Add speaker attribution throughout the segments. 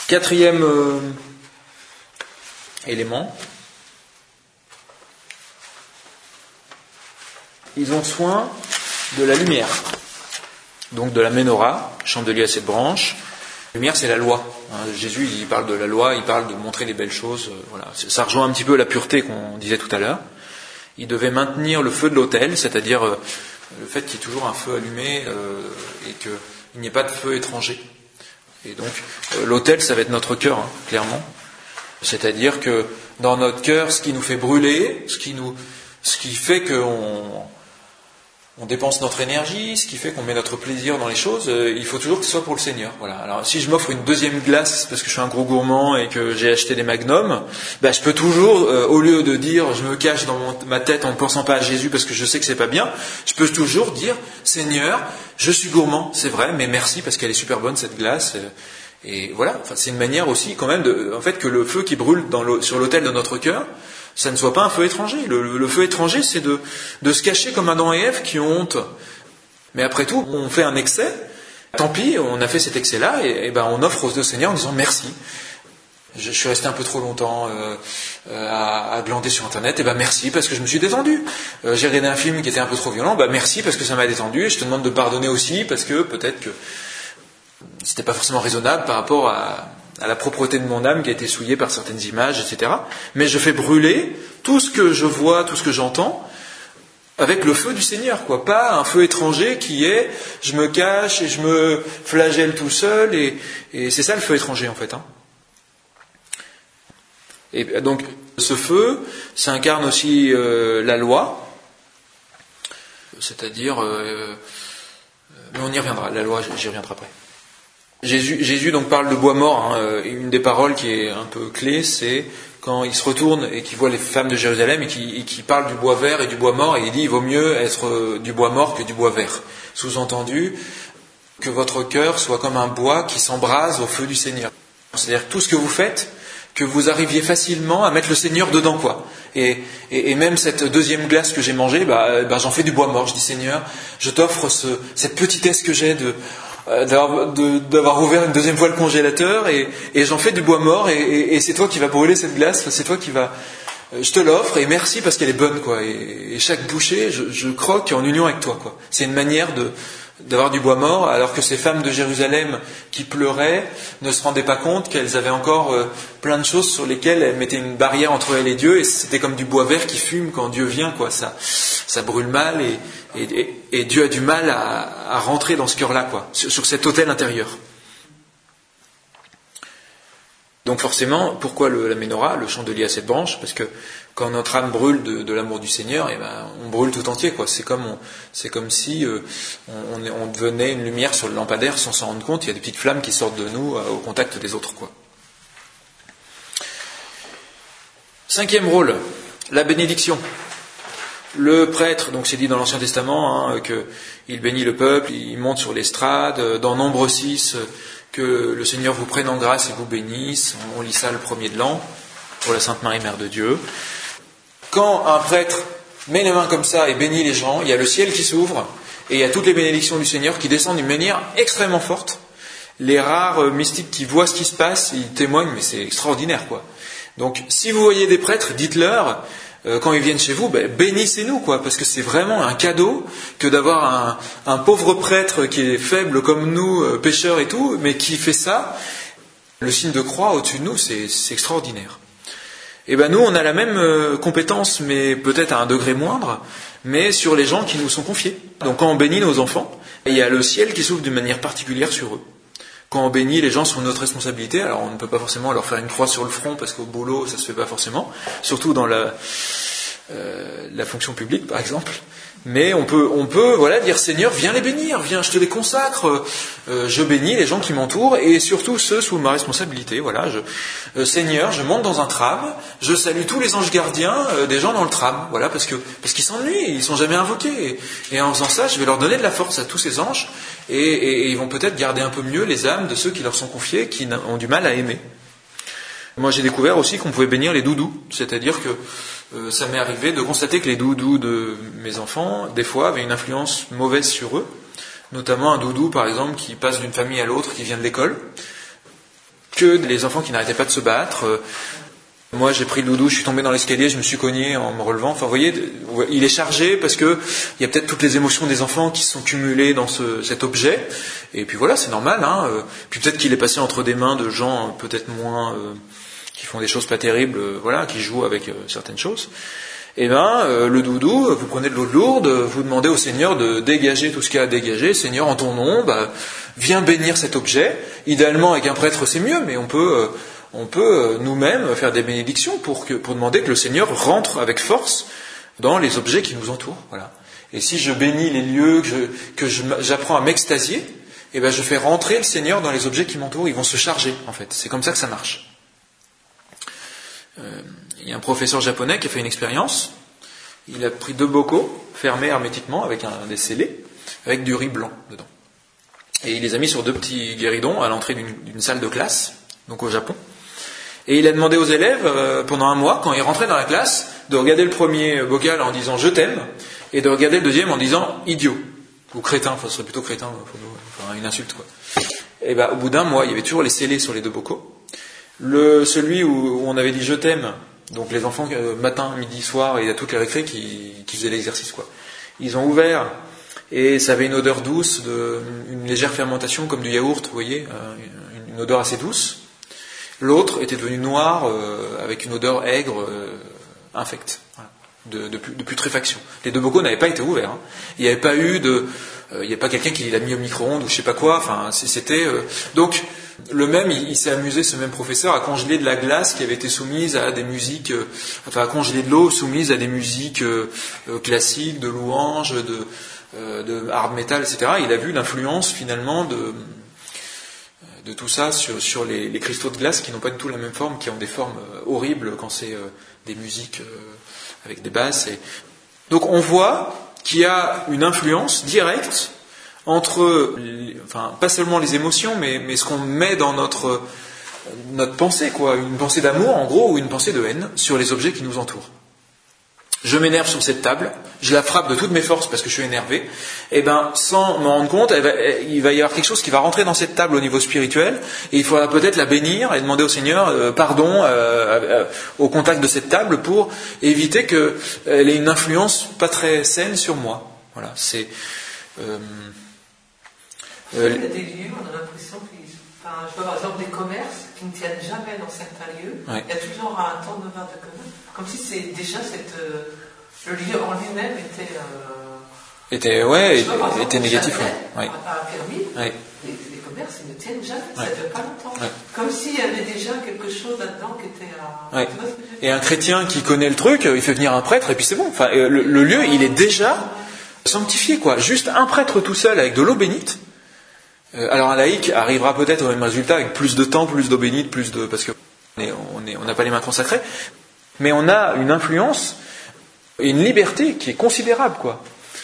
Speaker 1: Quatrième élément, ils ont soin de la lumière, donc de la menorah, chandelier à 7 branches. La lumière, c'est la loi. Jésus, il parle de la loi, il parle de montrer les belles choses. Voilà. Ça rejoint un petit peu la pureté qu'on disait tout à l'heure. Il devait maintenir le feu de l'autel, c'est-à-dire le fait qu'il y ait toujours un feu allumé et qu'il n'y ait pas de feu étranger. Et donc, l'autel, ça va être notre cœur, clairement. C'est-à-dire que dans notre cœur, ce qui nous fait brûler, ce qui fait qu'on dépense notre énergie, ce qui fait qu'on met notre plaisir dans les choses, il faut toujours que ce soit pour le Seigneur. Voilà. Alors, si je m'offre une deuxième glace parce que je suis un gros gourmand et que j'ai acheté des magnums, je peux toujours, au lieu de dire je me cache dans ma tête en ne pensant pas à Jésus parce que je sais que c'est pas bien, je peux toujours dire Seigneur, je suis gourmand, c'est vrai, mais merci parce qu'elle est super bonne cette glace. Et voilà. Enfin, c'est une manière aussi quand même que le feu qui brûle sur l'autel de notre cœur, ça ne soit pas un feu étranger. Le feu étranger, c'est de se cacher comme Adam et Ève qui ont honte. Mais après tout, on fait un excès. Tant pis, on a fait cet excès-là, et on offre au Seigneur en disant merci. Je suis resté un peu trop longtemps à glander sur Internet, merci parce que je me suis détendu. J'ai regardé un film qui était un peu trop violent, merci parce que ça m'a détendu, et je te demande de pardonner aussi parce que peut-être que c'était pas forcément raisonnable par rapport à la propreté de mon âme qui a été souillée par certaines images, etc. Mais je fais brûler tout ce que je vois, tout ce que j'entends, avec le feu du Seigneur, quoi. Pas un feu étranger qui est, je me cache et je me flagelle tout seul, et c'est ça le feu étranger, en fait. Et donc, ce feu, ça incarne aussi la loi, c'est-à-dire, mais on y reviendra, la loi, j'y reviendrai après. Jésus donc parle de bois mort. Une des paroles qui est un peu clé, c'est quand il se retourne et qu'il voit les femmes de Jérusalem et qu'il parle du bois vert et du bois mort, et il dit il vaut mieux être du bois mort que du bois vert. Sous-entendu, que votre cœur soit comme un bois qui s'embrase au feu du Seigneur. C'est-à-dire que tout ce que vous faites, que vous arriviez facilement à mettre le Seigneur dedans, quoi. Et même cette deuxième glace que j'ai mangée, j'en fais du bois mort. Je dis Seigneur, je t'offre cette petitesse que j'ai d'avoir ouvert une deuxième fois le congélateur, et j'en fais du bois mort, et c'est toi qui vas brûler cette glace, c'est toi qui vas, je te l'offre, et merci parce qu'elle est bonne, quoi. Et chaque bouchée, je croque en union avec toi, quoi. C'est une manière d'avoir du bois mort, alors que ces femmes de Jérusalem qui pleuraient ne se rendaient pas compte qu'elles avaient encore plein de choses sur lesquelles elles mettaient une barrière entre elles et Dieu, et c'était comme du bois vert qui fume quand Dieu vient, quoi. Ça brûle mal, et Dieu a du mal à rentrer dans ce cœur-là, quoi, sur cet autel intérieur. Donc forcément, pourquoi la menorah, le chandelier à 7 branches? Parce que quand notre âme brûle de l'amour du Seigneur, on brûle tout entier, quoi. C'est comme si on devenait une lumière sur le lampadaire sans s'en rendre compte. Il y a des petites flammes qui sortent de nous au contact des autres, quoi. 5e rôle, la bénédiction. Le prêtre, donc c'est dit dans l'Ancien Testament, qu'il bénit le peuple, il monte sur l'estrade. Dans Nombre 6, que le Seigneur vous prenne en grâce et vous bénisse. On lit ça le 1er de l'an, pour la Sainte Marie, Mère de Dieu. Quand un prêtre met les mains comme ça et bénit les gens, il y a le ciel qui s'ouvre, et il y a toutes les bénédictions du Seigneur qui descendent d'une manière extrêmement forte. Les rares mystiques qui voient ce qui se passe, ils témoignent, mais c'est extraordinaire, quoi. Donc, si vous voyez des prêtres, dites-leur, quand ils viennent chez vous, bénissez-nous, quoi, parce que c'est vraiment un cadeau que d'avoir un pauvre prêtre qui est faible comme nous, pécheurs et tout, mais qui fait ça. Le signe de croix au-dessus de nous, c'est extraordinaire. Et nous, on a la même compétence, mais peut-être à un degré moindre, mais sur les gens qui nous sont confiés. Donc quand on bénit nos enfants, il y a le ciel qui s'ouvre d'une manière particulière sur eux. Quand on bénit les gens sur notre responsabilité, alors on ne peut pas forcément leur faire une croix sur le front, parce qu'au boulot, ça se fait pas forcément, surtout dans la fonction publique, par exemple. Mais on peut dire Seigneur, viens les bénir, viens, je te les consacre, je bénis les gens qui m'entourent, et surtout ceux sous ma responsabilité. Voilà, Seigneur, je monte dans un tram, je salue tous les anges gardiens des gens dans le tram, voilà, parce qu'ils s'ennuient, ils sont jamais invoqués, et en faisant ça, je vais leur donner de la force à tous ces anges, et ils vont peut-être garder un peu mieux les âmes de ceux qui leur sont confiés, qui ont du mal à aimer. Moi, j'ai découvert aussi qu'on pouvait bénir les doudous, c'est-à-dire que ça m'est arrivé de constater que les doudous de mes enfants, des fois, avaient une influence mauvaise sur eux, notamment un doudou, par exemple, qui passe d'une famille à l'autre, qui vient de l'école. que les enfants qui n'arrêtaient pas de se battre. Moi, j'ai pris le doudou, je suis tombé dans l'escalier, je me suis cogné en me relevant. Enfin, vous voyez, il est chargé parce que il y a peut-être toutes les émotions des enfants qui sont cumulées dans cet objet. Et puis voilà, c'est normal. Puis peut-être qu'il est passé entre des mains de gens peut-être moins qui font des choses pas terribles, qui jouent avec certaines choses. Et le doudou, vous prenez de l'eau de Lourdes, vous demandez au Seigneur de dégager tout ce qu'il y a à dégager. Seigneur, en ton nom, viens bénir cet objet. Idéalement, avec un prêtre, c'est mieux, mais on peut nous-mêmes faire des bénédictions pour demander que le Seigneur rentre avec force dans les objets qui nous entourent. Voilà. Et si je bénis les lieux, j'apprends à m'extasier, je fais rentrer le Seigneur dans les objets qui m'entourent. Ils vont se charger, en fait. C'est comme ça que ça marche. Il y a un professeur japonais qui a fait une expérience. Il a pris 2 bocaux fermés hermétiquement avec des scellés, avec du riz blanc dedans. Et il les a mis sur 2 petits guéridons à l'entrée d'une salle de classe, donc au Japon. Et il a demandé aux élèves, pendant un mois, quand ils rentraient dans la classe, de regarder le premier bocal en disant « je t'aime » et de regarder le deuxième en disant « idiot » ou « crétin », ce serait plutôt crétin, une insulte, quoi. Et au bout d'un mois, il y avait toujours les scellés sur les 2 bocaux. Celui où on avait dit « je t'aime », donc les enfants, matin, midi, soir, et à toutes les récré qui faisaient l'exercice, quoi. Ils ont ouvert, et ça avait une odeur douce, une légère fermentation comme du yaourt, vous voyez, une odeur assez douce. L'autre était devenu noir, avec une odeur aigre, infecte, voilà, de putréfaction. Les 2 bocaux n'avaient pas été ouverts. Il n'y avait pas eu il n'y a pas quelqu'un qui l'a mis au micro-ondes ou je sais pas quoi. Enfin, c'était donc il s'est amusé, ce même professeur, à congeler de la glace qui avait été soumise à des musiques, à congeler de l'eau soumise à des musiques classiques, de louanges, de hard metal, etc. Il a vu l'influence finalement de tout ça sur les cristaux de glace qui n'ont pas du tout la même forme, qui ont des formes horribles quand c'est des musiques avec des basses. Donc on voit qu'il y a une influence directe entre, pas seulement les émotions, mais ce qu'on met dans notre pensée, quoi, une pensée d'amour en gros, ou une pensée de haine sur les objets qui nous entourent. Je m'énerve sur cette table, je la frappe de toutes mes forces parce que je suis énervé, sans m'en rendre compte, il va y avoir quelque chose qui va rentrer dans cette table au niveau spirituel, et il faudra peut-être la bénir et demander au Seigneur pardon au contact de cette table pour éviter qu'elle ait une influence pas très saine sur moi. Voilà, c'est...
Speaker 2: Il y a des lieux, on a l'impression je vois par exemple des commerces qui ne tiennent jamais dans certains lieux.
Speaker 1: Ouais.
Speaker 2: Il y a toujours un turnover de commerce, comme si c'est déjà le lieu en lui-même
Speaker 1: était négatif.
Speaker 2: Ouais. À permis,
Speaker 1: ouais.
Speaker 2: Les commerces ils ne tiennent jamais, ça
Speaker 1: ouais.
Speaker 2: ne dure pas longtemps.
Speaker 1: Ouais.
Speaker 2: Comme s'il y avait déjà quelque chose là-dedans qui était...
Speaker 1: Ouais. Et un chrétien qui connaît le truc, il fait venir un prêtre et puis c'est bon. Enfin, le lieu, il est déjà sanctifié, quoi. Juste un prêtre tout seul avec de l'eau bénite. Alors un laïc arrivera peut-être au même résultat avec plus de temps, plus d'eau bénite, parce que on n'a pas les mains consacrées, mais on a une influence et une liberté qui est considérable, quoi.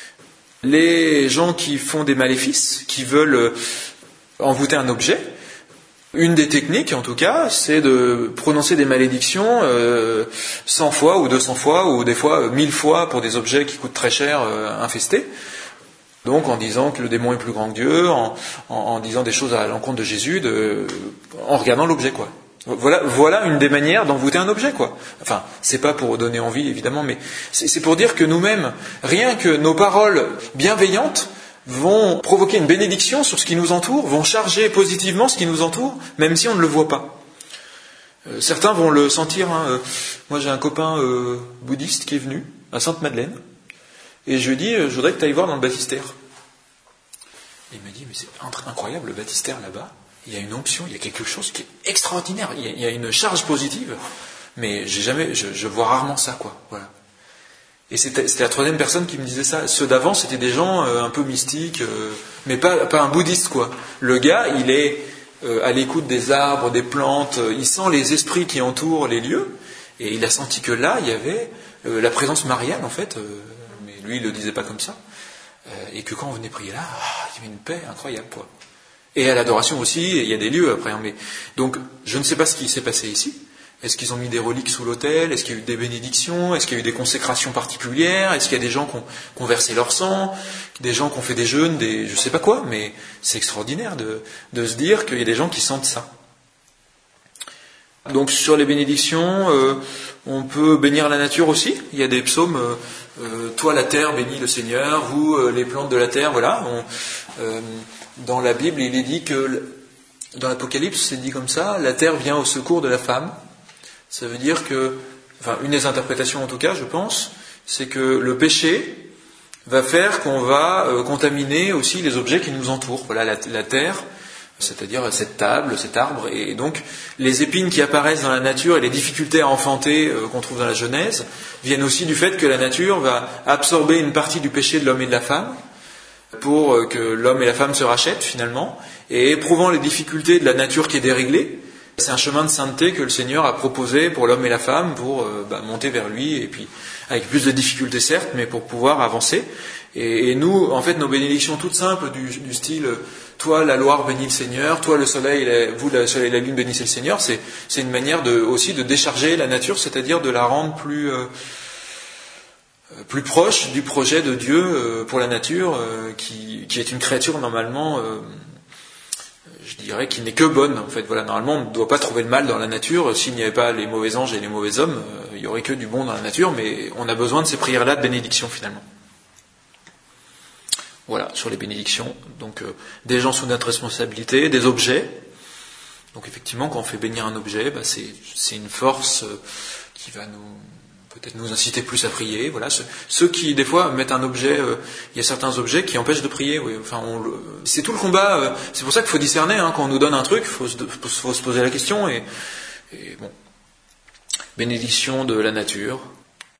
Speaker 1: Les gens qui font des maléfices, qui veulent envoûter un objet, une des techniques en tout cas, c'est de prononcer des malédictions 100 fois ou 200 fois ou des fois 1000 fois pour des objets qui coûtent très cher, infestés. Donc en disant que le démon est plus grand que Dieu, en disant des choses à l'encontre de Jésus, en regardant l'objet, quoi. Voilà une des manières d'envoûter un objet, quoi. Enfin, c'est pas pour donner envie, évidemment, mais c'est pour dire que nous-mêmes, rien que nos paroles bienveillantes vont provoquer une bénédiction sur ce qui nous entoure, vont charger positivement ce qui nous entoure, même si on ne le voit pas. Certains vont le sentir. Moi, j'ai un copain bouddhiste qui est venu à Sainte-Madeleine. Et je lui dis, je voudrais que tu ailles voir dans le baptistère. Et il me dit, mais c'est incroyable, le baptistère là-bas, il y a une onction, il y a quelque chose qui est extraordinaire, il y a une charge positive, mais je vois rarement ça, quoi. Voilà. Et c'était la 3e personne qui me disait ça. Ceux d'avant, c'était des gens un peu mystiques, mais pas un bouddhiste, quoi. Le gars, il est à l'écoute des arbres, des plantes, il sent les esprits qui entourent les lieux, et il a senti que là, il y avait la présence mariale, en fait. Lui, il ne le disait pas comme ça. Et que quand on venait prier là, il y avait une paix incroyable, quoi. Et à l'adoration aussi, il y a des lieux après. Mais donc, je ne sais pas ce qui s'est passé ici. Est-ce qu'ils ont mis des reliques sous l'autel? Est-ce qu'il y a eu des bénédictions? Est-ce qu'il y a eu des consécrations particulières? Est-ce qu'il y a des gens qui ont versé leur sang? Des gens qui ont fait des jeûnes? Je ne sais pas quoi, mais c'est extraordinaire de se dire qu'il y a des gens qui sentent ça. Donc sur les bénédictions, on peut bénir la nature aussi. Il y a des psaumes, toi la terre bénis le Seigneur, vous les plantes de la terre, voilà. Dans la Bible, il est dit que, dans l'Apocalypse, c'est dit comme ça, la terre vient au secours de la femme. Ça veut dire que, enfin une des interprétations en tout cas, je pense, c'est que le péché va faire qu'on va contaminer aussi les objets qui nous entourent. Voilà, la terre, c'est-à-dire cette table, cet arbre, et donc les épines qui apparaissent dans la nature et les difficultés à enfanter qu'on trouve dans la Genèse viennent aussi du fait que la nature va absorber une partie du péché de l'homme et de la femme pour que l'homme et la femme se rachètent finalement, et éprouvant les difficultés de la nature qui est déréglée. C'est un chemin de sainteté que le Seigneur a proposé pour l'homme et la femme pour monter vers lui, et puis avec plus de difficultés certes, mais pour pouvoir avancer. Et nous, en fait, nos bénédictions toutes simples du style toi la Loire bénis le Seigneur, toi le soleil, vous le soleil et la lune bénissez le Seigneur, c'est une manière aussi de décharger la nature, c'est-à-dire de la rendre plus proche du projet de Dieu pour la nature, qui est une créature normalement, je dirais, qui n'est que bonne. En fait, voilà, normalement, on ne doit pas trouver le mal dans la nature. S'il n'y avait pas les mauvais anges et les mauvais hommes, il n'y aurait que du bon dans la nature, mais on a besoin de ces prières-là de bénédiction finalement. Voilà, sur les bénédictions. Donc, des gens sous notre responsabilité, des objets. Donc, effectivement, quand on fait bénir un objet, c'est une force qui va peut-être nous inciter plus à prier. Voilà, ceux qui des fois mettent un objet, il y a certains objets qui empêchent de prier. Oui. Enfin, c'est tout le combat. C'est pour ça qu'il faut discerner. Quand on nous donne un truc, il faut se poser la question. Et bon, bénédiction de la nature.